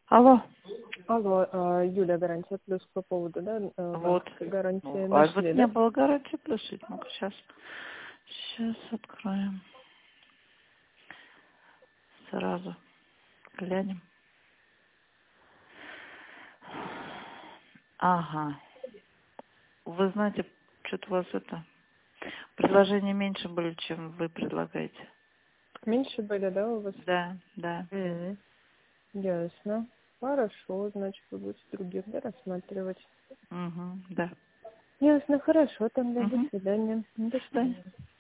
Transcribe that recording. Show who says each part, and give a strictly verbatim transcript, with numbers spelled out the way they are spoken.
Speaker 1: Алло.
Speaker 2: Алло, а, Юля, гарантия плюс по поводу, да, э,
Speaker 1: Вот.
Speaker 2: гарантии
Speaker 1: Ну, а
Speaker 2: нашли,
Speaker 1: вот
Speaker 2: да?
Speaker 1: не было гарантии плюс. Ну-ка, сейчас. Сейчас откроем. Сразу глянем. Ага. Вы знаете, что-то у вас это... Предложения меньше были, чем вы предлагаете.
Speaker 2: Меньше были, да, у вас?
Speaker 1: Да, да.
Speaker 2: М, Ясно. Хорошо, значит, вы будете других, да, рассматривать.
Speaker 1: Угу, да.
Speaker 2: Ясно, хорошо, тогда до
Speaker 1: Угу.
Speaker 2: свидания. До
Speaker 1: Да.
Speaker 2: свидания.